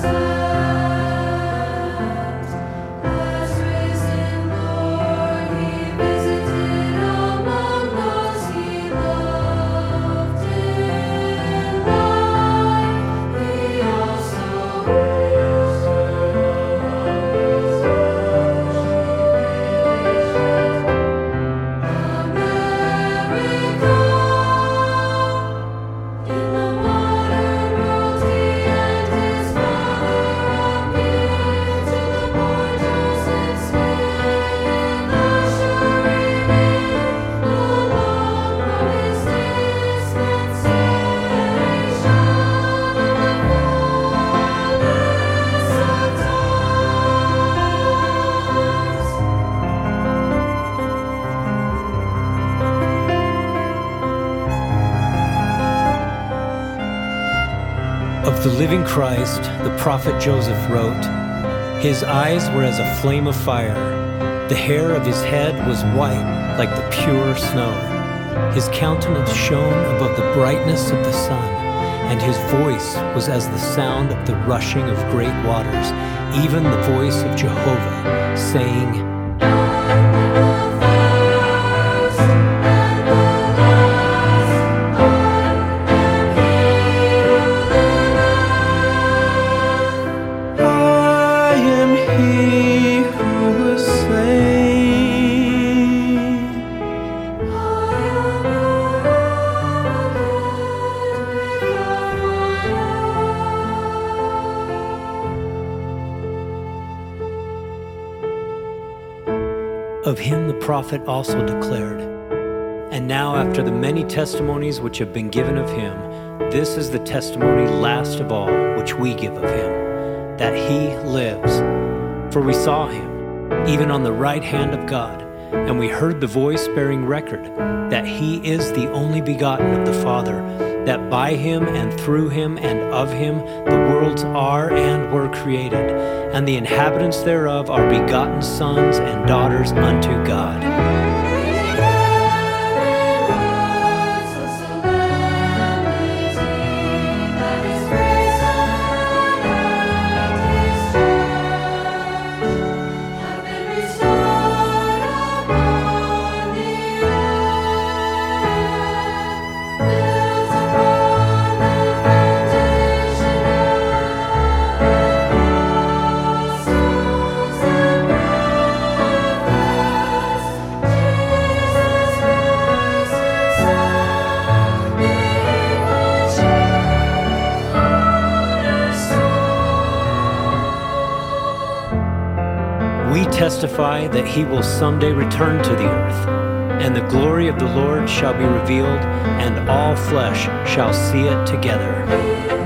Of the living Christ, the prophet Joseph wrote, "His eyes were as a flame of fire. The hair of his head was white like the pure snow. His countenance shone above the brightness of the sun, and his voice was as the sound of the rushing of great waters, even the voice of Jehovah, saying, Of him the prophet also declared, "And now after the many testimonies which have been given of him, this is the testimony last of all which we give of him, that he lives. For we saw him, even on the right hand of God, and we heard the voice bearing record, that he is the only begotten of the Father, that by him and through him and of him the worlds are and were created, and the inhabitants thereof are begotten sons and daughters unto God." We testify that he will someday return to the earth, and the glory of the Lord shall be revealed, and all flesh shall see it together.